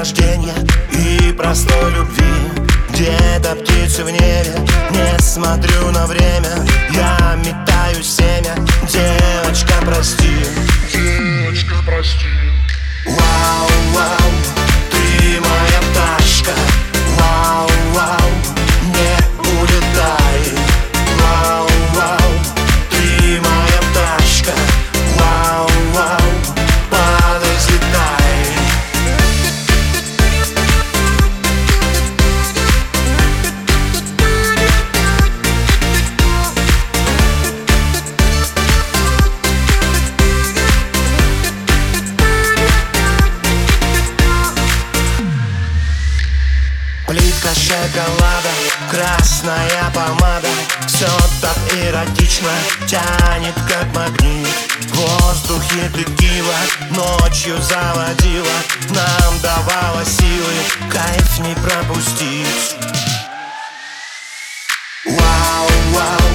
рождения и простой любви. Где-то птицы в небе, не смотрю на время. Я метаю семя, девочка, прости. Девочка, прости. Вау, вау, ты моя пташка. Вау, вау, не улетай. Вау, вау, ты моя пташка. Вау, вау, падай, взлетай. Плитка шоколада, красная помада. Все так эротично, тянет как магнит. В воздухе текила, ночью заводила. Нам давала силы, кайф не пропустить. Вау, вау,